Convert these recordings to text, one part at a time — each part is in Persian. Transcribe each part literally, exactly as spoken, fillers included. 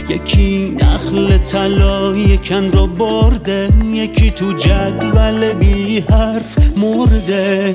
یکی نخل طلایی کن رو برده، یکی تو جدول بی حرف مرده،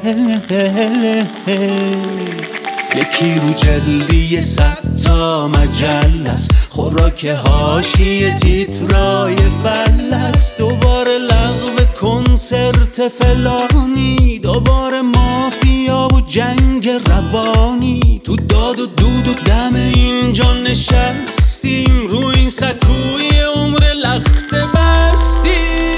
یکی رو جلدی صد تا مجلس، خوراک حاشیه تیترای فلس. دوباره لغو کنسرت فلانی، دوباره مافیا و جنگ روانی. تو داد و دود و دم اینجا نشستیم، رو این سکوی عمر لخت بستیم.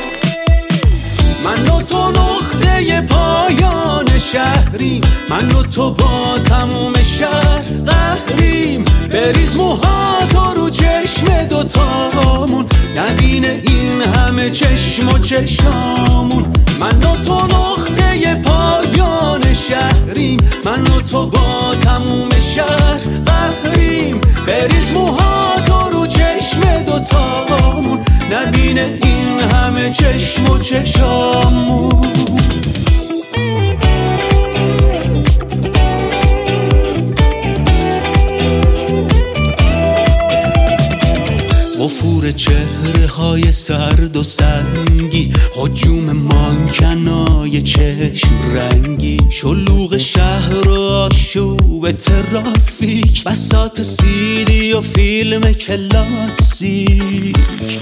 من و تو نقطه پایان شهریم، من و تو با تموم شهر قهریم. بریز موهاتو رو چشم دوتامون، نبینه این همه چشم و چشامون. من و تو نقطه پایان شهریم، من و تو با تموم شهر قهریم. بریز موهاتو رو چشم دوتامون، نبینه این همه چشم و چشامون. وفور چهره های سرد و سنگی، هجوم مانکنای چشم رنگی. شلوغ شهر و آشوب ترافیک، بساط سیدی و فیلم کلاسیک.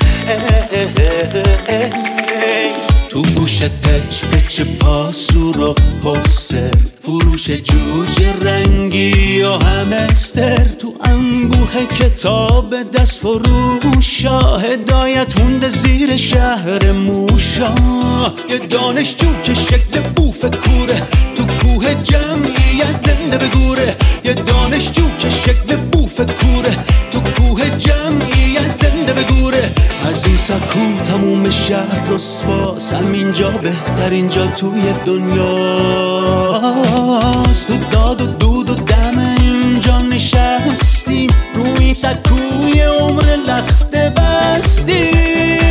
تو گوشت پچ پچ پاسور و پوستر، فروش جوجه رنگی و همستر. تو انبوه کتاب دست فروشا، هدایت مونده زیر شهر موشا. یه دانشجو که شکل بوف کوره، تو کوه جمعیت زنده بگوره. یه دانشجو که شکل بوف کوره، تو کوه جمعیت زنده بگوره. از این سکو تموم شهر رسواست، همینجا بهترین جا توی دنیاست. تو داد و دود و دم اینجا نشستیم، روی سکوی عمر لخت بستیم.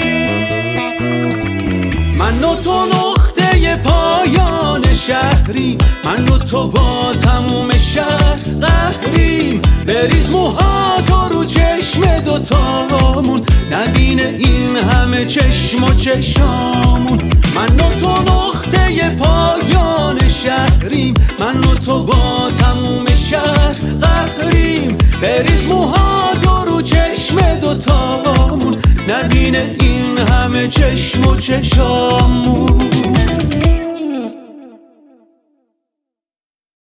من و تو نقطه پایان شهریم، من و تو با تموم شهر قهریم. بریز موهاتو رو چشم دوتامون، نبینه این همه چشم و چشامون. من و تو نقطه پایان شهریم، من و تو با تموم شهر قهریم. بریز موهاتو رو چشم دوتامون، نبینه این همه چشم و چشامون.